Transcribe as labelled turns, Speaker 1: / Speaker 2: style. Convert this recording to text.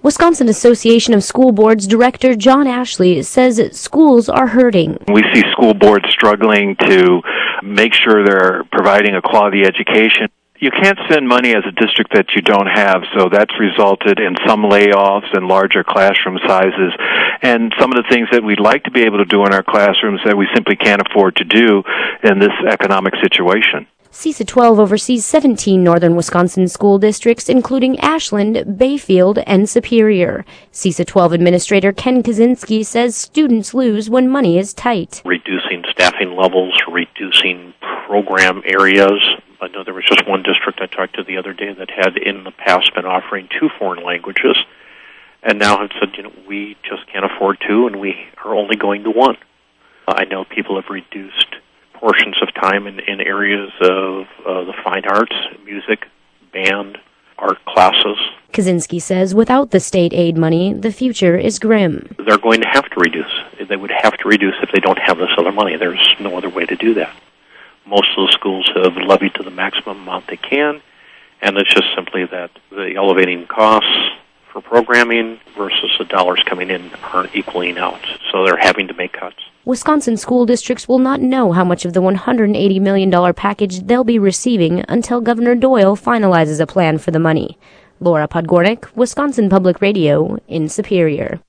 Speaker 1: Wisconsin Association of School Boards Director John Ashley says schools are hurting.
Speaker 2: We see school boards struggling to make sure they're providing a quality education. You can't spend money as a district that you don't have, so that's resulted in some layoffs and larger classroom sizes. And some of the things that we'd like to be able to do in our classrooms that we simply can't afford to do in this economic situation.
Speaker 1: CESA 12 oversees 17 northern Wisconsin school districts, including Ashland, Bayfield, and Superior. CESA 12 Administrator Ken Kaczynski says students lose when money is tight.
Speaker 3: Reducing staffing levels, reducing program areas. I know there was just one district I talked to the other day that had in the past been offering 2 foreign languages, and now have said, we just can't afford 2, and we are only going to 1. I know people have reduced portions of time in areas of the fine arts, music, band, art classes.
Speaker 1: Kaczynski says without the state aid money, the future is grim.
Speaker 3: They're going to have to reduce. They would have to reduce if they don't have this other money. There's no other way to do that. Most of the schools have levied to the maximum amount they can, and it's just simply that the elevating costs for programming versus the dollars coming in aren't equaling out, so they're having to make cuts.
Speaker 1: Wisconsin school districts will not know how much of the $180 million package they'll be receiving until Governor Doyle finalizes a plan for the money. Laura Podgornik, Wisconsin Public Radio in Superior.